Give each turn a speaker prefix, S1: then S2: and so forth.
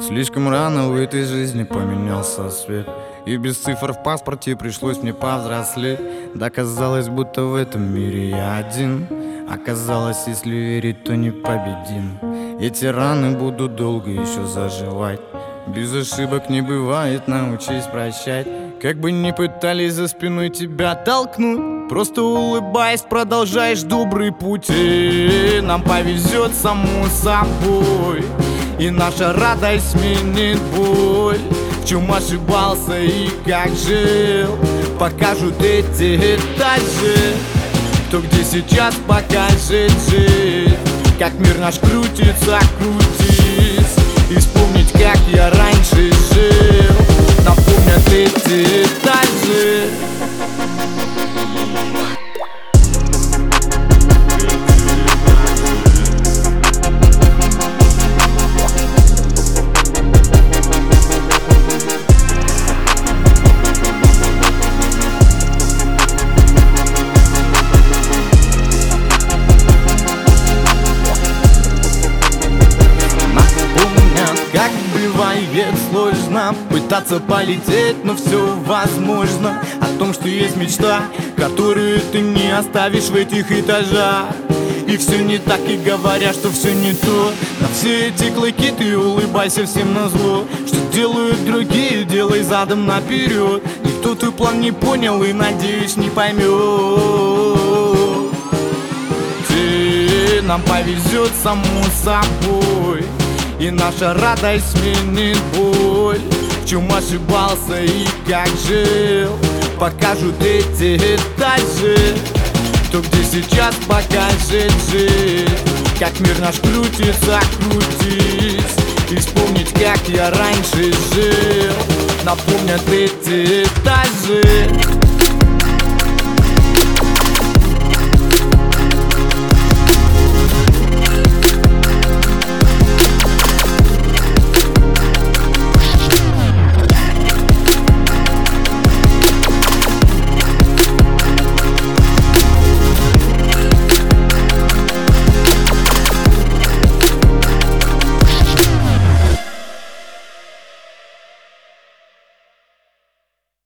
S1: Слишком рано в этой жизни поменялся свет, и без цифр в паспорте пришлось мне повзрослеть. Да казалось, будто в этом мире я один. Оказалось, если верить, то непобедим. Эти раны будут долго еще заживать. Без ошибок не бывает, научись прощать. Как бы ни пытались за спиной тебя толкнуть, просто улыбаясь, продолжаешь добрый путь. И нам повезет само собой, и наша радость сменит боль. В чем ошибался и как жил, покажут эти этажи. Кто где сейчас покажет жизнь, как мир наш крутится, крутись. И вспомнить, как я раньше жил, напомнят эти этажи. Как бывает сложно пытаться полететь, но все возможно. О том, что есть мечта, которую ты не оставишь в этих этажах. И все не так, и говорят, что все не то. На все эти клыки ты улыбайся всем назло. Что делают другие, делай задом наперед. Никто твой план не понял и, надеюсь, не поймет. Нам повезет само собой, и наша радость сменит боль. В чем ошибался и как жил, покажут эти этажи. Кто где сейчас покажет жизнь, как мир наш крутится, крутись. И вспомнить, как я раньше жил, напомнят эти этажи.